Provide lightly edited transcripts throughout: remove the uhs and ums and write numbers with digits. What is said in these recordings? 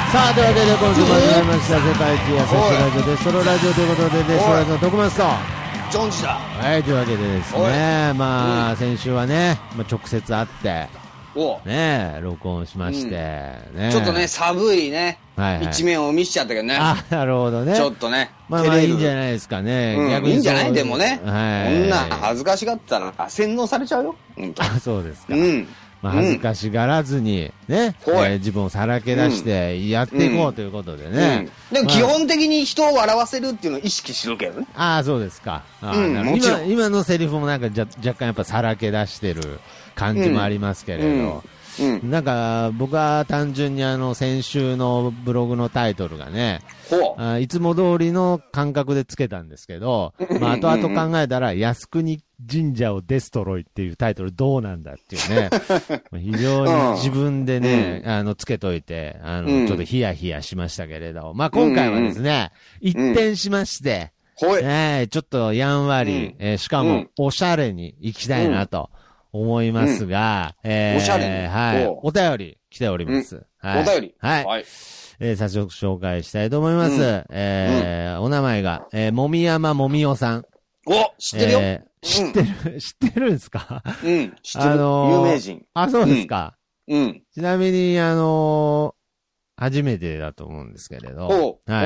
さあ、というわけで今週も始まりました世界一優しいラジオデストロラジオということで、デストロラジオの徳松とジョンジだ。 はい、というわけでですね、まあ、先週はね、直接会ってね、録音しましてね、 ちょっとね、寒いね、一面を見しちゃったけどね。 あ、なるほどね。 ちょっとね、 まあいいんじゃないですかね。 逆にいいんじゃない？でもね、こんな恥ずかしがったら洗脳されちゃうよ。 あ、そうですか。まあ、恥ずかしがらずにね、自分をさらけ出してやっていこうということでね。 でも基本的に人を笑わせるっていうのを意識するけどね。 ああ、そうですか。今のセリフもなんか若干やっぱさらけ出してる感じもありますけれど、なんか僕は単純に先週のブログのタイトルがね、いつも通りの感覚でつけたんですけど、まあ後々考えたら靖国神社をデストロイっていうタイトルどうなんだっていうね、非常に自分でね、つけといて、ちょっとヒヤヒヤしましたけれど、まあ今回はですね、一転しまして、ちょっとやんわり、しかもおしゃれに行きたいなと思いますが、 おしゃれに、 はい、お便り来ております。 お便り、 はい。早速紹介したいと思います。お名前が、もみやまもみおさん。 お、知ってるよ。 知ってるんですか？ 知ってる。有名人。 あ、そうですか。ちなみに、初めてだと思うんですけれど。はい。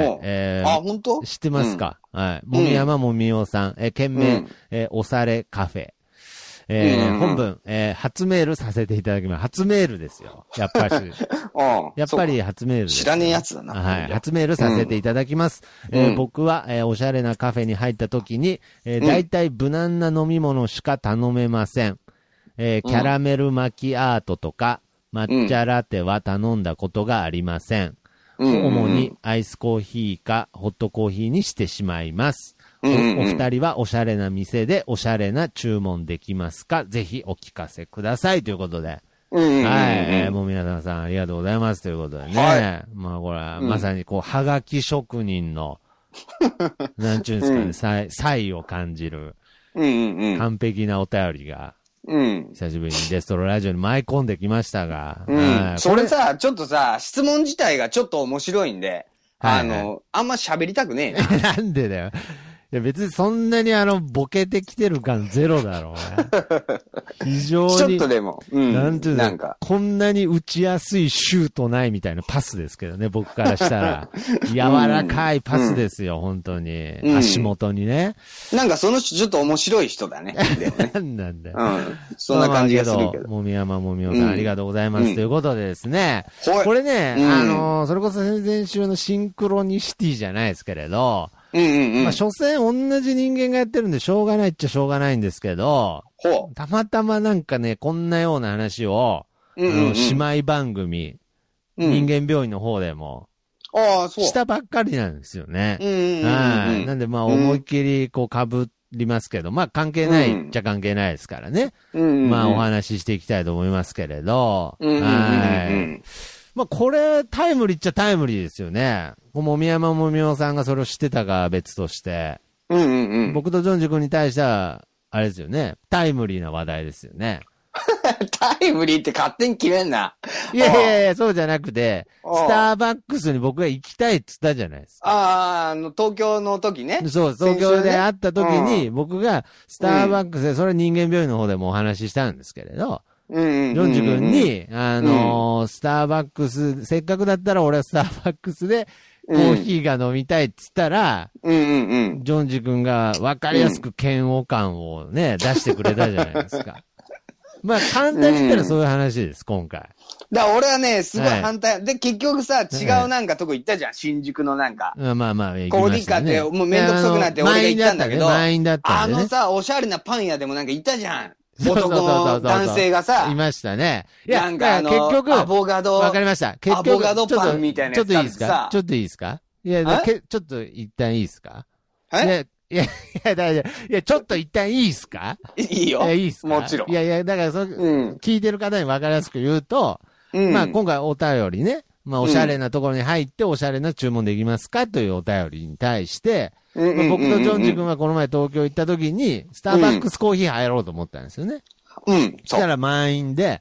あ、本当？ 知ってますか？はい。もみやまもみおさん、件名、おされカフェ。本文、初メールさせていただきます。初メールですよ。やっぱり。やっぱり初メールです。 知らねえやつだな。 はい。初メールさせていただきます。僕は、おしゃれなカフェに入った時に、大体無難な飲み物しか頼めません。キャラメルマキアートとか、抹茶ラテは頼んだことがありません。主にアイスコーヒーかホットコーヒーにしてしまいます。お二人はおしゃれな店でおしゃれな注文できますか？ぜひお聞かせくださいということで。はい。もう皆さんありがとうございますということでね。まあこれはまさにこう、はがき職人の、なんちゅうんですかね、才を感じる、完璧なお便りが、久しぶりにデストロラジオに舞い込んできましたが。 それさ、ちょっとさ、質問自体がちょっと面白いんで、あんま喋りたくねえな。なんでだよ。いや別にそんなにボケてきてる感ゼロだろうね。非常に。 ちょっとでも。 なんていうのこんなに打ちやすいシュートないみたいなパスですけどね、僕からしたら。柔らかいパスですよ、本当に。足元にね。 なんかその人ちょっと面白い人だね。 なんだよ。 そんな感じがするけど。 もみやまもみおさんありがとうございます。ということでですね。これね、それこそ先々週のシンクロニシティじゃないですけれど、まあ、所詮同じ人間がやってるんでしょうがないっちゃしょうがないんですけど、たまたまなんかね、こんなような話を、姉妹番組、人間病院の方でも、したばっかりなんですよね。なんでまあ思いっきりこう被りますけど、まあ関係ないっちゃ関係ないですからね。まあお話ししていきたいと思いますけれど、まあ、これ、タイムリーっちゃタイムリーですよね。もみやまもみおさんがそれを知ってたか別として。僕とジョンジ君に対しては、あれですよね。タイムリーな話題ですよね。 タイムリーって勝手に決めんな。 いや、そうじゃなくて、スターバックスに僕が行きたいって言ったじゃないですか。 東京の時ね。 そう、東京で会った時に、僕がスターバックスで、それは人間病院の方でもお話ししたんですけれど、ジョンジ君に、スターバックス、せっかくだったら俺はスターバックスでコーヒーが飲みたいって言ったら、ジョンジ君が分かりやすく嫌悪感をね、出してくれたじゃないですか。まあ、簡単に言ったらそういう話です、今回。 だから俺はね、すごい反対。で、結局さ、違うなんかとこ行ったじゃん、新宿のなんか。 まあ、行きコーヒー買って、もうめんどくさくなって俺が行ったんだけど、さ、おしゃれなパン屋でもなんか行ったじゃん。男の男性がさ、 いましたね。 いや、なんか結局、アボガド、 わかりました。 アボガドパンみたいなやつ。 ちょっといいですか？ちょっといいですか？いや、ちょっと一旦いいですか？いや、ちょっと一旦いいですか？ いいよ。 いいですか？ もちろん。 いや、だから聞いてる方にわかりやすく言うと、まあ今回お便りね、まあおしゃれなところに入っておしゃれな注文できますかというお便りに対して、僕とジョンジ君はこの前東京行った時に、スターバックスコーヒー入ろうと思ったんですよね。そしたら満員で、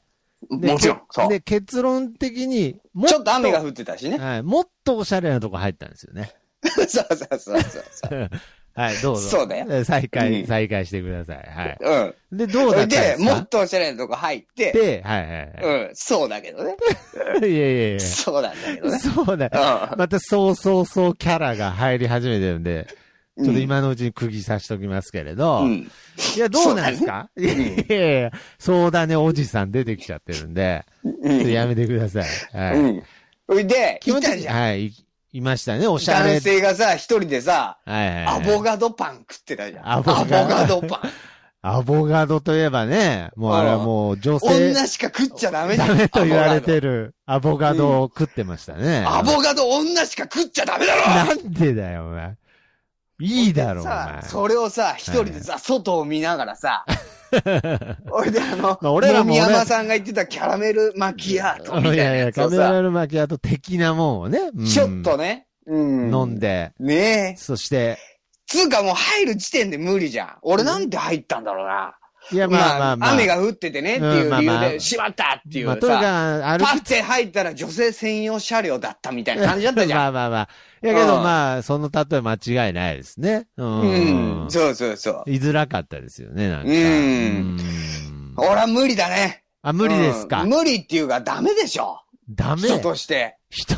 もちろん、そう。 で、結論的に、 ちょっと雨が降ってたしね。 はい。もっとおしゃれなとこ入ったんですよね。 そうそうそうそう。 はい、どうぞ。 そうだよ。 再開してください。はい。うん。で、どうだったんですか？ で、もっとおしゃれなとこ入って。 で、はいはいはい。 うん、そうだけどね。 いやいや。 そうなんだけどね。 そうだ。またそうキャラが入り始めてるんで、ちょっと今のうちに釘刺しときますけれど。いや、どうなんですか？いやいや、そうだね、おじさん出てきちゃってるんで、ちょっとやめてください。はい。 で、いたじゃん。 はい。いましたね、おしゃれ。 男性がさ、一人でさ、アボガドパン食ってたじゃん。アボガドパン。 アボガドといえばね、もうあれはもう女性。 女しか食っちゃダメだダメと言われてるアボガドを食ってましたね。 アボガド女しか食っちゃダメだろ！ なんでだよ、お前。いいだろ、お前。 それをさ、一人でさ、外を見ながらさ、俺で俺らも宮山さんが言ってたキャラメルマキアートみたいなやつをさ。 キャラメルマキアート的なもんをね。 ちょっとね。 飲んで。 ねえ。 そして。 つうかもう入る時点で無理じゃん。俺なんで入ったんだろうな。 いや、まあ。 雨が降っててねっていう理由で、しまったっていうさ。 とにかくパッて入ったら女性専用車両だったみたいな感じだったじゃん。 まあ。いやけどその例え間違いないですね。 そうそうそう。 言いづらかったですよね、なんか。 俺は無理だね。 無理ですか。 無理っていうかダメでしょ。 ダメ。 人として。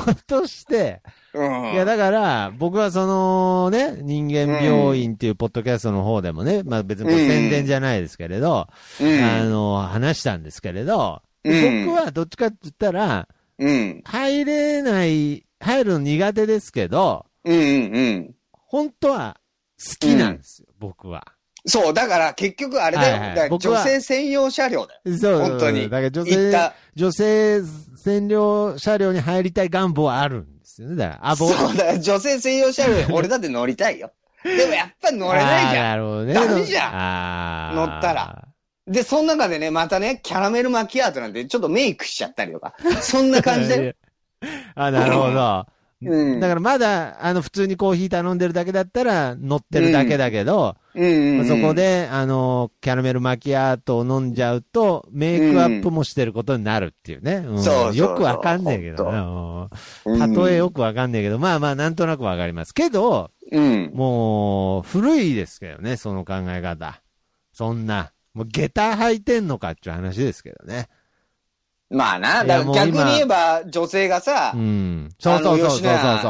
いや、だから、僕はそのね、人間病院っていうポッドキャストの方でもね、まあ別に宣伝じゃないですけれど、話したんですけれど、僕はどっちかって言ったら、入るの苦手ですけど、本当は好きなんですよ、僕は。 そう、だから結局あれだよ。女性専用車両だよ。そう。本当に。 だから女性専用車両に入りたい願望はあるんですよね。だから、 そうだよ。女性専用車両俺だって乗りたいよ。でもやっぱ乗れないじゃん。なるほどね。ダメじゃん。乗ったら。で、その中でね、またね、キャラメルマキアートなんてちょっとメイクしちゃったりとか。そんな感じだよ。 なるほど。だからまだ、普通にコーヒー頼んでるだけだったら乗ってるだけだけど、そこで、キャラメルマキアートを飲んじゃうと、メイクアップもしてることになるっていうね。よくわかんねえけどな。例えよくわかんねえけど、まあ、なんとなくわかりますけど、もう、古いですけどね、その考え方。そんな、もう下駄履いてんのかっていう話ですけどね。 まあな、だから逆に言えば女性がさ、 そう、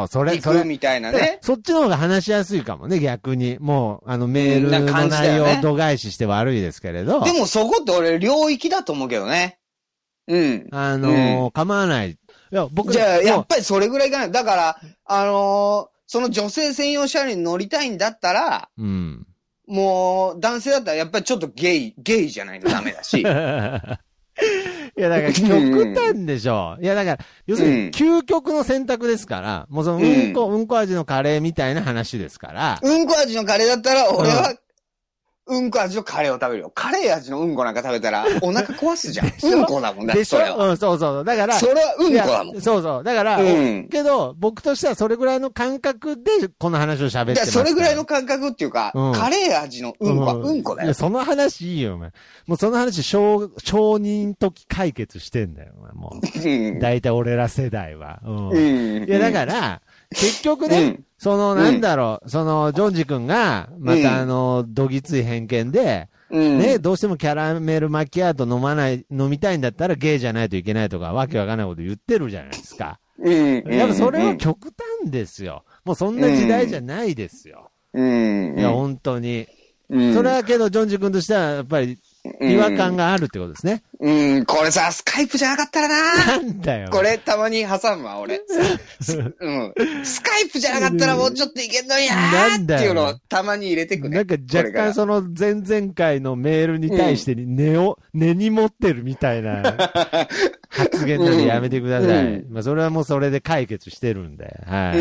それみたいなね。 そっちの方が話しやすいかもね、逆に。もう、メールの内容を度外視して悪いですけれど。 でもそこって俺領域だと思うけどね。 構わない。いや、 じゃあ、やっぱりそれぐらいかな。だから、その女性専用車両に乗りたいんだったら、もう、男性だったらやっぱりちょっとゲイじゃないとダメだし。 いや、だから、極端でしょ。いや、だから、要するに、究極の選択ですから、もうその、うんこ味のカレーみたいな話ですから。 うんこ味のカレーだったら、俺は、うんこ味のカレーを食べるよ。カレー味のうんこなんか食べたら、お腹壊すじゃん。うんこだもんだって、それは。 そう。だから、 それはうんこだもん。 そう。だから、けど、僕としてはそれぐらいの感覚で、この話を喋ってます。 それぐらいの感覚っていうか、カレー味のうんこはうんこだよ。いや、 その話いいよ、お前。もうその話、承認時解決してんだよ、お前。もう。大体俺ら世代は。いや、だから、結局ね、その、なんだろう、その、ジョンジ君が、またどぎつい偏見で、ね、どうしてもキャラメルマキアート飲みたいんだったらゲイじゃないといけないとか、わけわかんないこと言ってるじゃないですか。やっぱそれは極端ですよ。もうそんな時代じゃないですよ。いや、本当に。それはけど、ジョンジ君としては、やっぱり、違和感があるってことですね。 これさ、スカイプじゃなかったらな。 なんだよ。 これたまに挟むわ、俺。スカイプじゃなかったらもうちょっといけんのになーっていうのをたまに入れてくね。 なんか若干その前々回のメールに対して根に持ってるみたいな発言なんでやめてください。まあそれはもうそれで解決してるんで。はい。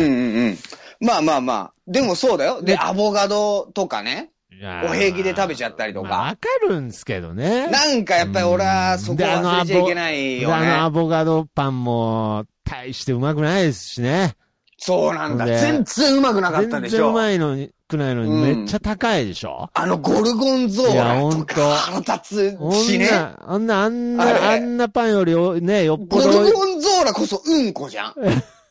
まあ。でもそうだよ。で、アボカドとかね。お平気で食べちゃったりとか。 わかるんすけどね。 なんかやっぱり俺はそこ忘れちゃいけないよね。 アボカドパンも大してうまくないですしね。 そうなんだ。全然うまくなかったでしょ。 全然うまいのに。 くないのにめっちゃ高いでしょ、 ゴルゴンゾーラとか腹立つしね。 あんなパンよりね、よっぽど。 ゴルゴンゾーラこそうんこじゃん。あ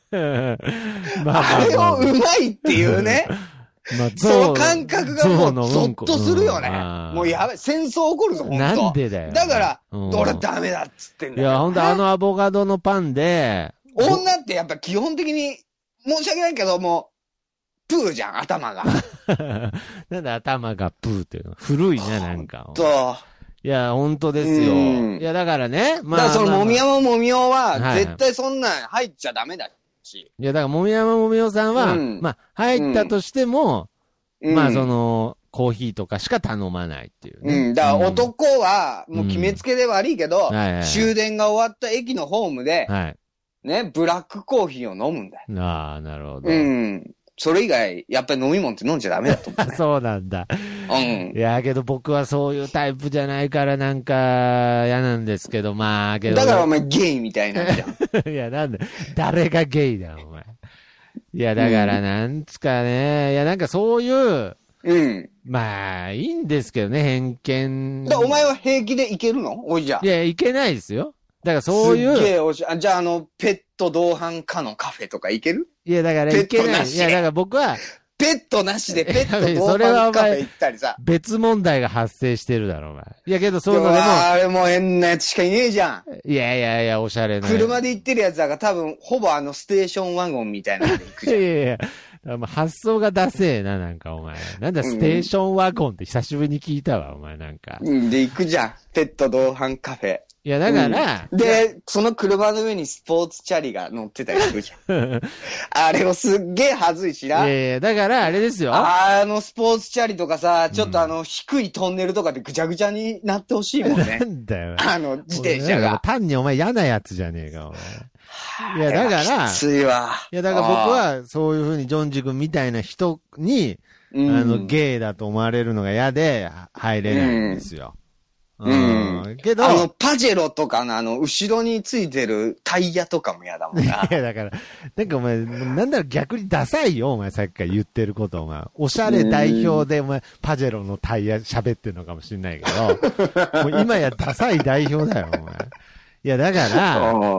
れをうまいっていうね。その感覚がもうゾッとするよね。もうやばい、戦争起こるぞ、ほんと。 なんでだよ。 だから、俺はダメだっつってんだよ。 いや、ほんとアボカドのパンで。 女ってやっぱ基本的に、申し訳ないけども、プーじゃん、頭が。 なんで頭がプーっていうの古いな、なんか。 いや、ほんとですよ。いや、だからね。 だからその、もみやまもみおは、絶対そんなん入っちゃダメだ。 いや、だから、もみやまもみおさんは、まあ、入ったとしても、まあ、その、コーヒーとかしか頼まないっていうね。 だから男は、もう決めつけで悪いけど、終電が終わった駅のホームで、ね、ブラックコーヒーを飲むんだよ。 ああ、なるほど。 それ以外、やっぱり飲み物って飲んじゃダメだと思う、ね。 そうなんだ。いや、けど僕はそういうタイプじゃないからなんか嫌なんですけど、まあ、けど。 だからお前ゲイみたいなんじゃん。いや、なんで、誰がゲイだ、お前。いや、だからなんつかね、いや、なんかそういう、まあ、いいんですけどね、偏見。 お前は平気でいけるのおいじゃ。 いや、いけないですよ。だからそういう。 すっげえおしゃ、じゃあペット同伴かのカフェとか行ける？ いや、だからいけない。いや、だから僕は、 ペットなしでペット同伴カフェ行ったりさ。 別問題が発生してるだろ、お前。いや、けどそういうのでも。 あれもう変なやつしかいねえじゃん。いや、おしゃれな。 車で行ってるやつだから多分、ほぼステーションワゴンみたいなので行くじゃん。 いや。発想がダセえな、なんかお前。なんだ、ステーションワゴンって久しぶりに聞いたわ、お前なんか。 で、行くじゃん。ペット同伴カフェ。 いや、だから、 で、その車の上にスポーツチャリが乗ってたりするじゃん。あれもすっげえはずいしな。 いや、だからあれですよ。 スポーツチャリとかさ、ちょっと低いトンネルとかでぐちゃぐちゃになってほしいもんね。 なんだよ。 自転車が。 単にお前嫌なやつじゃねえか、お前。いや、だから、 きついわ。 いや、だから僕は、そういうふうにジョンジ君みたいな人に、ゲイだと思われるのが嫌で、入れないんですよ。けど、 パジェロとかの後ろについてるタイヤとかも嫌だもんな。 いや、だから、なんかお前、なんだろ、逆にダサいよ、お前、さっきから言ってることお前。おしゃれ代表で、お前、パジェロのタイヤ喋ってるのかもしれないけど、もう今やダサい代表だよ、お前。いや、だから、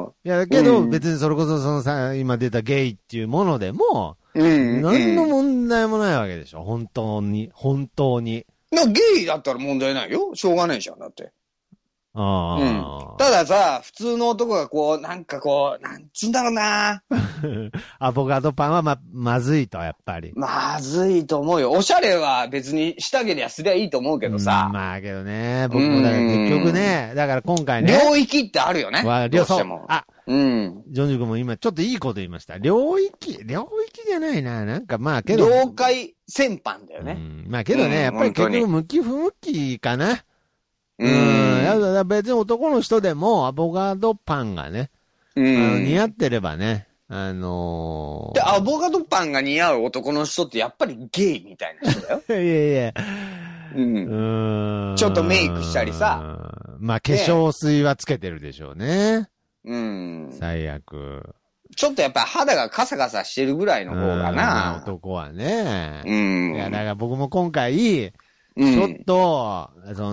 いや、けど、別にそれこそそのさ、今出たゲイっていうものでも、何の問題もないわけでしょ、本当に。 ゲイだったら問題ないよ。しょうがないじゃん、だって。たださ、普通の男がなんつうんだろうな。 アボカドパンはまずいと、やっぱり。 まずいと思うよ。おしゃれは別に下着でやすりゃいいと思うけどさ。 まあけどね、僕もだから結局ね、だから今回ね。 領域ってあるよね。どうしても。 ジョンジ君も今ちょっといいこと言いました。領域じゃないな。なんかまあけど。 領海戦犯だよね。 まあけどね、やっぱり結局向き不向きかな。別に男の人でもアボカドパンがね、似合ってればね、で、アボカドパンが似合う男の人ってやっぱりゲイみたいな人だよ。 いや。 ちょっとメイクしたりさ。 まあ化粧水はつけてるでしょうね。最悪。 ちょっとやっぱ肌がカサカサしてるぐらいの方がな。 男はね。いや、だから僕も今回、ちょっと、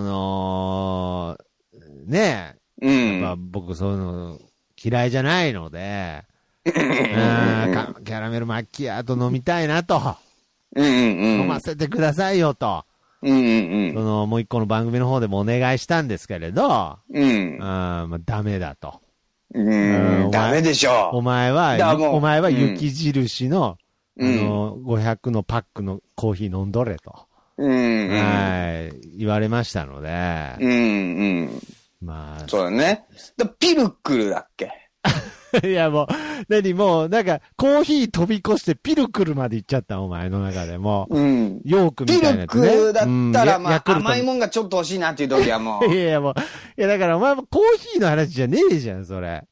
ねえ、やっぱ僕そういうの嫌いじゃないので、キャラメルマキアート飲みたいなと、飲ませてくださいよと、もう一個の番組の方でもお願いしたんですけれど、ダメだと。 ダメでしょ。 お前は雪印の、500のパックのコーヒー飲んどれと。言われましたので。まあ。 そうだね。ピルクルだっけいやもう、なんか、コーヒー飛び越してピルクルまで行っちゃった、お前の中でも。ヨークみたいなやつね。 ピルクルだったら、まあ、甘いもんがちょっと欲しいなっていう時はもう。 いや、だからお前もコーヒーの話じゃねえじゃん、それ。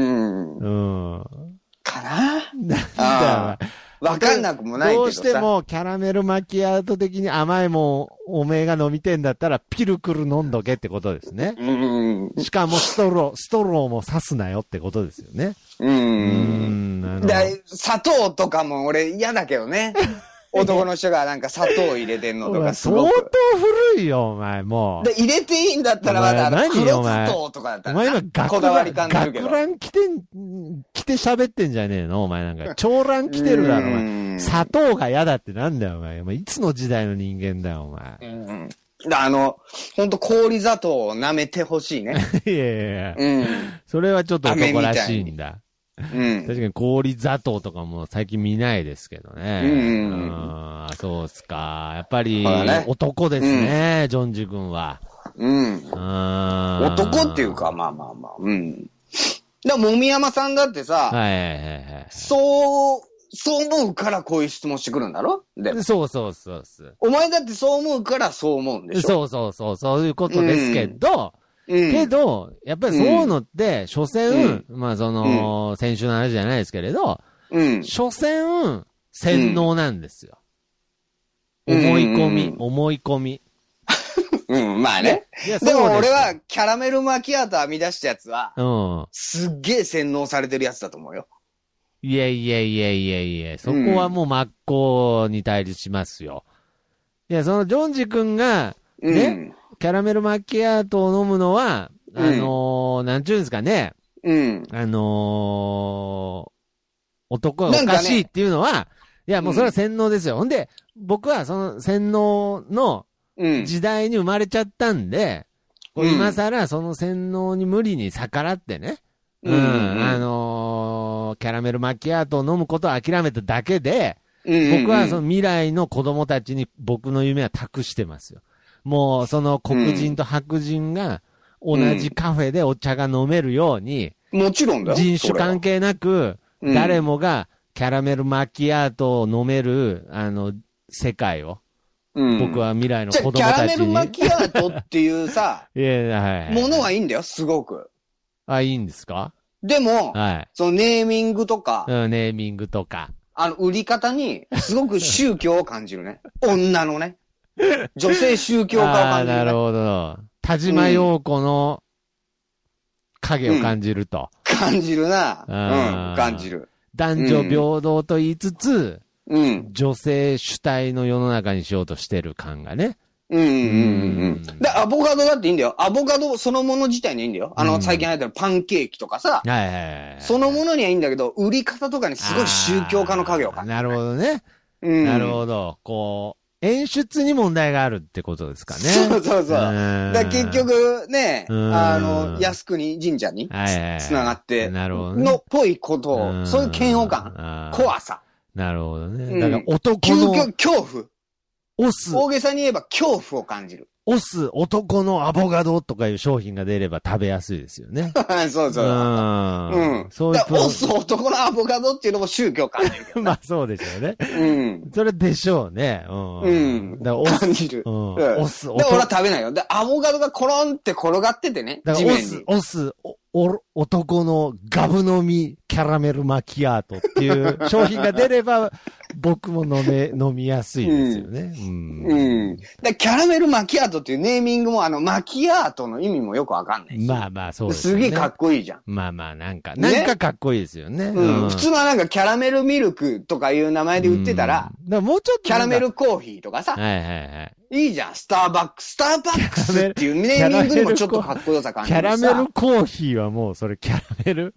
かななんだよ。 わかんなくもないけどさ。 どうしてもキャラメルマキアート的に甘いもん、おめえが飲みてんだったらピルクル飲んどけってことですね。しかもストローも刺すなよってことですよね。 砂糖とかも俺嫌だけどね。 男の人がなんか砂糖入れてんのとかすごく。 相当古いよ、お前、もう。 で、入れていいんだったらまだ黒砂糖とかだったら。 お前今こだわり感じるけど。 学ラン着て喋ってんじゃねえのお前なんか。長ラン着てるだろ、お前。砂糖が嫌だってなんだよ、お前。いつの時代の人間だよ、お前。 ほんと氷砂糖を舐めてほしいね。 いや。それはちょっと男らしいんだ。確かに氷砂糖とかも最近見ないですけどね。そうっすか。やっぱり男ですね、ジョンジ君は。 男っていうか、まあ。だもみやまさんだってさ、そう思うからこういう質問してくるんだろでそう。 お前だってそう思うからそう思うんでしょそういうことですけど、やっぱりそういうのって、所詮、まあ先週の話じゃないですけれど、所詮、洗脳なんですよ。思い込み。 まあね。でも俺はキャラメルマキアート編み出したやつは、すっげえ洗脳されてるやつだと思うよ。 いや、そこはもう真っ向に対立しますよ。いや、そのジョンジ君が、ね、キャラメルマキアートを飲むのは、なんちゅうんですかね。男がおかしいっていうのは、いや、もうそれは洗脳ですよ。ほんで、僕はその洗脳の時代に生まれちゃったんで、今更その洗脳に無理に逆らってね、キャラメルマキアートを飲むことを諦めただけで、僕はその未来の子供たちに僕の夢は託してますよ。もうその黒人と白人が同じカフェでお茶が飲めるように、 もちろんだよ。 人種関係なく、誰もがキャラメルマキアートを飲める、世界を、僕は未来の子供たちに。 キャラメルマキアートっていうさ、ものはいいんだよ、すごく。 あ、いいんですか？ でも、そのネーミングとか、売り方に、すごく宗教を感じるね。女のね。女性宗教家を感じる、ね。 なるほど。田島陽子の影を感じると。 感じるな。感じる。 男女平等と言いつつ、女性主体の世の中にしようとしてる感がね。で、アボカドだっていいんだよ。アボカドそのもの自体にいいんだよ。最近流行ってるパンケーキとかさ。そのものにはいいんだけど、売り方とかにすごい宗教家の影を感じる。なるほどね。なるほど。演出に問題があるってことですかね。 そう。だ結局ね、靖国神社につながって、のっぽいことを、そういう嫌悪感、怖さ。 なるほどね。だから男の恐怖。大げさに言えば恐怖を感じる。 男のアボカドとかいう商品が出れば食べやすいですよね。 そう。そういう男のアボカドっていうのも宗教感じるけど。 まあそうでしょうね。それでしょうね。 感じる。で、俺は食べないよ。で、アボカドがコロンって転がっててね。地面に。 男のガブ飲みキャラメルマキアートっていう商品が出れば、僕も飲みやすいですよね。 キャラメルマキアートっていうネーミングもマキアートの意味もよくわかんないし。 まあそうですね。 すげえかっこいいじゃん。 なんかかっこいいですよね。 普通はなんかキャラメルミルクとかいう名前で売ってたら、 もうちょっとキャラメルコーヒーとかさ。いいじゃん、スターバックスっていうネーミングにもちょっとかっこよさ感じる。 キャラメルコーヒーはもうそれキャラメル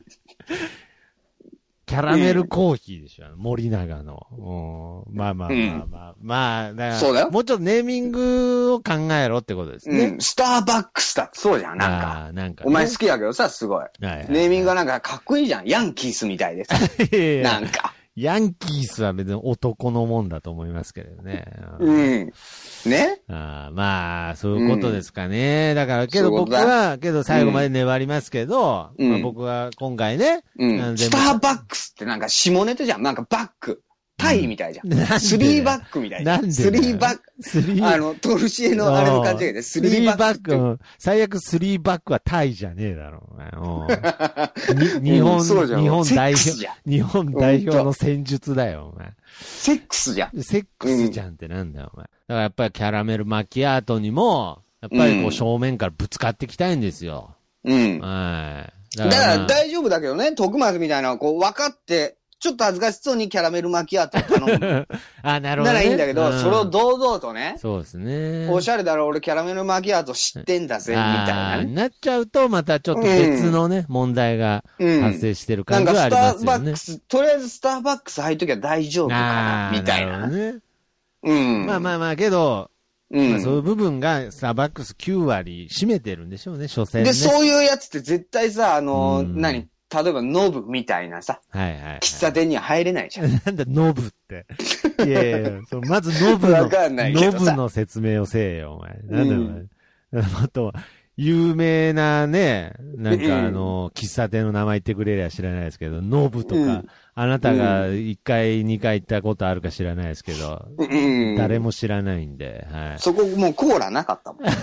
コーヒーでしょ、森永の。まあ、 そうだよ。 もうちょっとネーミングを考えろってことですね。 スターバックスだ。そうじゃん、なんか。お前好きだけどさ、すごい。ネーミングがなんかかっこいいじゃん。ヤンキースみたいでさ。なんか。 ヤンキースは別に男のもんだと思いますけどね。 ねまあ、そういうことですかね。だから、けど僕は、最後まで粘りますけど、僕は今回ね、 スターバックスってなんか下ネタじゃん。なんかバック。タイみたいじゃん。スリーバックみたいな。スリーバック。トルシエのあれの感じで、スリーバック。 最悪スリーバックはタイじゃねえだろ、お前。日本代表の戦術だよ、お前。 セックスじゃん。 セックスじゃんってなんだよ、お前。だからやっぱりキャラメルマキアートにも、やっぱり正面からぶつかっていきたいんですよ。だから大丈夫だけどね、徳松みたいな、分かって、 ちょっと恥ずかしそうにキャラメルマキアートを頼む。 あ、なるほど、ね。 ならいいんだけど、それを堂々とね。 そうですね。 おしゃれだろ、俺キャラメルマキアート知ってんだぜ、みたいなね。 なっちゃうと、またちょっと別のね、問題が発生してる感じはありますよね。なんかスターバックス、とりあえずスターバックス入っときゃ大丈夫かな、みたいな。ね。まあ、けど、まあ、そういう部分がスターバックス9割占めてるんでしょうね、所詮ね。で、 そういうやつって絶対さ、例えばノブみたいなさ、喫茶店には入れないじゃん。 なんだノブって。いやいや、まずノブの説明をせえよ、お前。なんだお前。あと、有名なね、なんか喫茶店の名前言ってくれりゃ知らないですけど、ノブとか、あなたが1回、2回行ったことあるか知らないですけど、誰も知らないんで、はい。 そこもうコーラなかったもん。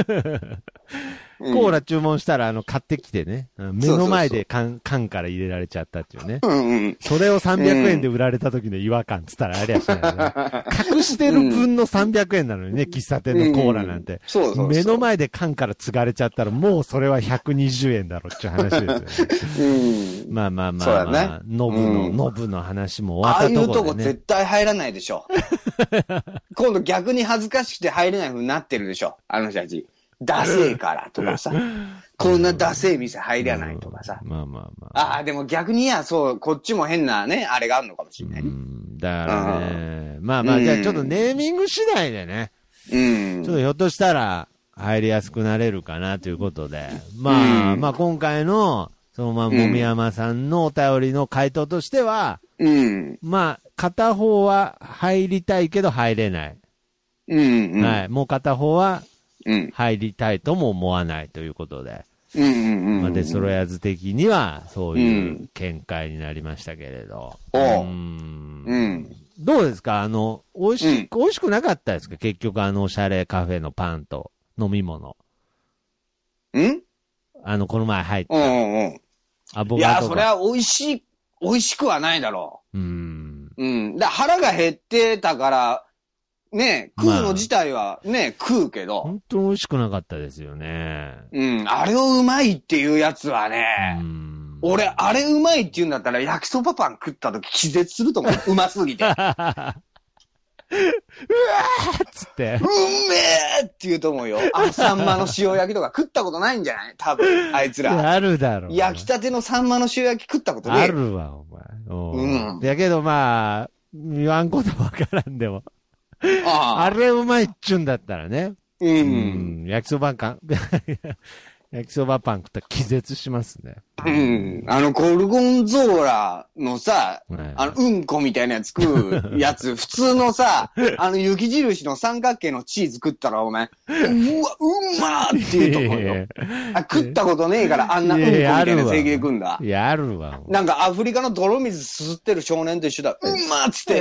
コーラ注文したら、買ってきてね、目の前で缶から入れられちゃったっていうね。それを300円で売られた時の違和感っつったらありゃしないね。隠してる分の300円なのにね、喫茶店のコーラなんて。目の前で缶から継がれちゃったら、もうそれは120円だろっていう話ですよね。まあ、ノブの話も終わったところで、ね。ああいうとこ絶対入らないでしょ。今度逆に恥ずかしくて入れない風になってるでしょ、あの人たち。ダセーからとかさ。こんなダセー店入らないとかさ。ああ、でも逆にこっちも変なね、あれがあるのかもしれないね。 だからね。じゃあちょっとネーミング次第でね。ちょっとひょっとしたら入りやすくなれるかなということで。まあ今回の、もみやまさんのお便りの回答としては、片方は入りたいけど入れない。はい。もう片方は、入りたいとも思わないということで。デストロイヤーズ的には、そういう見解になりましたけれど。どうですか美味しくなかったですか結局おしゃれカフェのパンと飲み物。この前入った。 いや、それは美味しくはないだろう。腹が減ってたから、ね、食うの自体はね、食うけど。 本当に美味しくなかったですよね。 あれをうまいっていうやつはね、俺、あれうまいって言うんだったら焼きそばパン食った時気絶すると思う。うますぎて。うわーっつって。 うめーって言うと思うよ。サンマの塩焼きとか食ったことないんじゃない多分、あいつら。 あるだろう。 焼きたてのサンマの塩焼き食ったことねえ。 あるわ、お前。だけど言わんことわからんでも。あれうまいっちゅうんだったらね。焼きそばパン食ったら気絶しますね。 コルゴンゾーラのさ、うんこみたいなやつ食うやつ、普通のさ、雪印の三角形のチーズ食ったらお前、うわ、うまーって言うと思うよ。食ったことねえからあんなうんこみたいな正義で食うんだ。 やるわ。 なんかアフリカの泥水すすってる少年と一緒だ。まーっつって、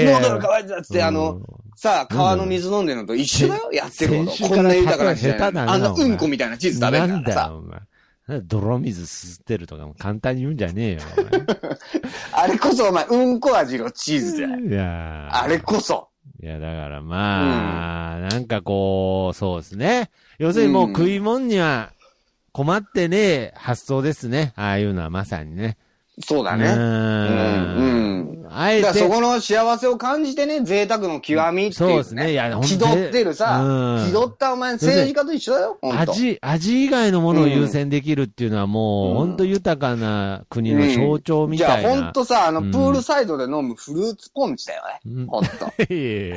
喉が渇いたっつって、川の水飲んでるのと一緒だよ、やってること。こんな豊かな時代なのに。うんこみたいなチーズ食べるからさ。 泥水すすってるとかも簡単に言うんじゃねえよ。 あれこそお前、うんこ味のチーズだよ。 いやあれこそ。 いや、だからなんかそうですね。要するにもう食い物には困ってねえ発想ですね。ああいうのはまさにね。 そうだね。あえて。そこの幸せを感じてね、贅沢の極みっていう、ね。そうですね。いや、気取ってるさ、気取ったお前政治家と一緒だよ。 味以外のものを優先できるっていうのはもう、本当豊かな国の象徴みたいな。 じゃあ本当さ、プールサイドで飲むフルーツポンチだよね。本当。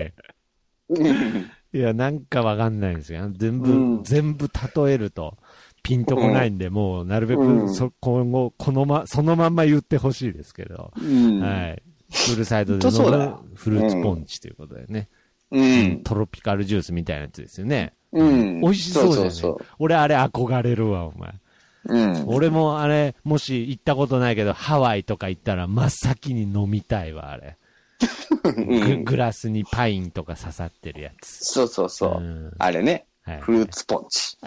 いや、なんかわかんないんですよ。全部例えると。ピンとこないんで、もう、なるべく、今後、そのまんま言ってほしいですけど、はい。フルサイドで飲むフルーツポンチということでね。トロピカルジュースみたいなやつですよね。美味しそうですよね。俺、あれ憧れるわ、お前。俺も、あれ、もし行ったことないけど、ハワイとか行ったら、真っ先に飲みたいわ、あれ。グラスにパインとか刺さってるやつ。 そう。あれね。フルーツポンチ。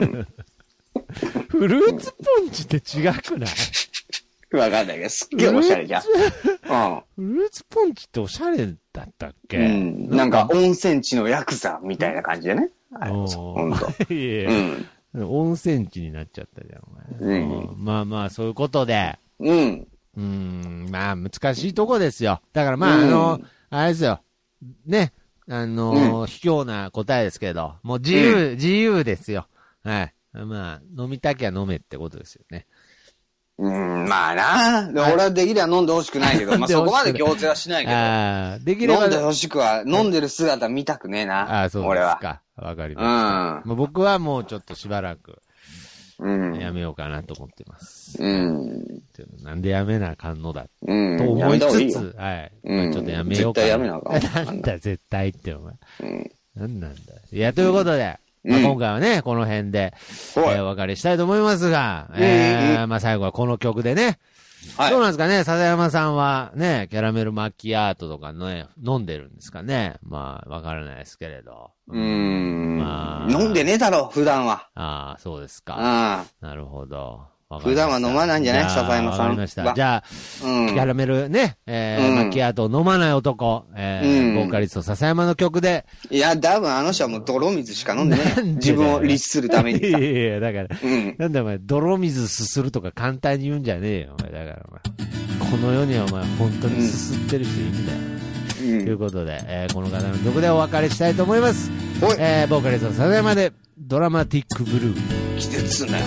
フルーツポンチって違くないわかんないけど、すっげえおしゃれじゃん。フルーツポンチっておしゃれだったっけなんか温泉地のヤクザみたいな感じでね。ほんと。 温泉地になっちゃったじゃん、お前。まあそういうことで、 まあ難しいとこですよ。だからまああれですよ。ね。卑怯な答えですけど、もう自由ですよ。はい。まあ、飲みたきゃ飲めってことですよね。 まあな。俺はできれば飲んでほしくないけど、まあそこまで強制はしないけど。できれば。飲んでほしくは、飲んでる姿見たくねえな。 そうですか。わかりました。僕はもうちょっとしばらく、やめようかなと思ってます。なんでやめなあかんのだ。と思いつつ、はい。ちょっとやめようかな。絶対やめなあかん。なんだ絶対ってお前。なんなんだ。いや、ということで、今回はね、この辺で、お別れしたいと思いますが、まあ最後はこの曲でね、どうなんですかね、笹山さんはね、キャラメルマキアートとかね、飲んでるんですかね。まあ、わからないですけれど。 まあ、飲んでねえだろ、普段は。 そうですか。なるほど。 普段は飲まないんじゃない笹山さん。 わかりました。じゃあ、キャラメルね、マキアートを飲まない男、ボーカリスト笹山の曲で。 いや、多分あの人はもう泥水しか飲んでね。自分を律するために。 いや、だから、なんだお前、泥水すするとか簡単に言うんじゃねえよ、お前。だからお前、この世にはお前、本当にすすってる人いるんだよ。ということで、この方の曲でお別れしたいと思います。ボーカリスト笹山で、ドラマティックブルー。 季節なよ。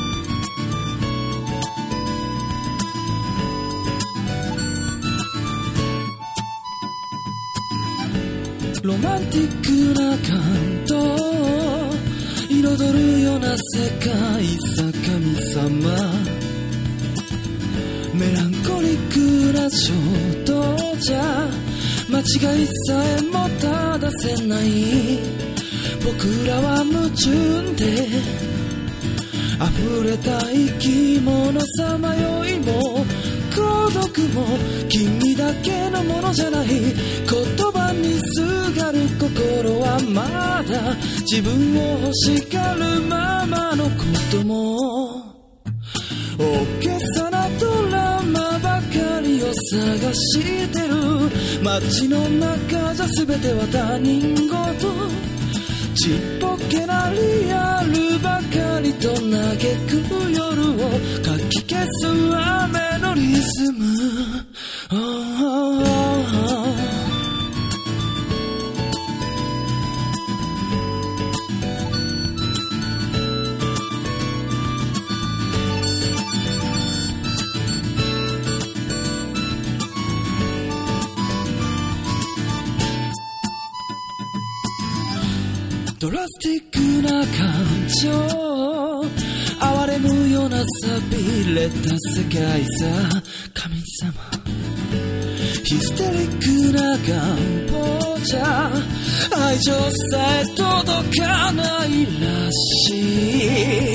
ロマンティックな感動を彩るような世界さ神様、メランコリックな衝動じゃ間違いさえも正せない、僕らは矛盾で溢れた生き物さまよいも孤独も君だけのものじゃない、言葉にすがる心はまだ自分を欲しがるままのことも、大げさなドラマばかりを探してる、街の中じゃ全ては他人事、ちっぽけなリアルばかりと嘆く夜をかき消す雨のリズム、ドラスティックな感情、哀れむような寂れた世界さ神様、ヒステリックな願望じゃ愛情さえ届かないらしい、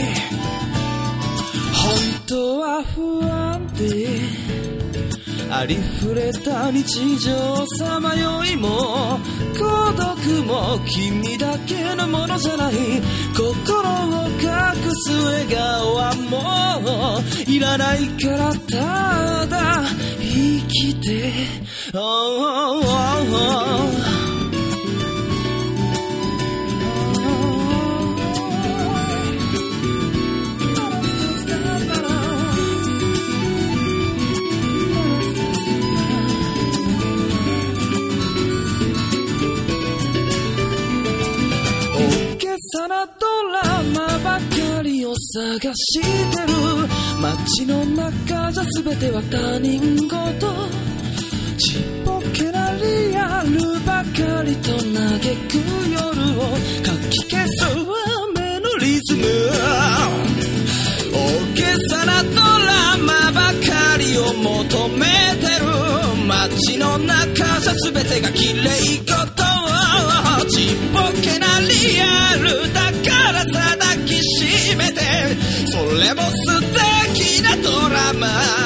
本当は不安でありふれた日常さまよいも孤独も君だけのものじゃない、心を隠す笑顔はもういらないからただ生きて、さなドラマばかりを探してる、街の中じゃ全ては他人事、ちっぽけなリアルばかりと嘆く夜をかき消す雨のリズム、大げさなドラマばかりを求めてる、街の中じゃ全てが綺麗事、ちっぽけなリアルだからさ抱きしめて、それも素敵なドラマ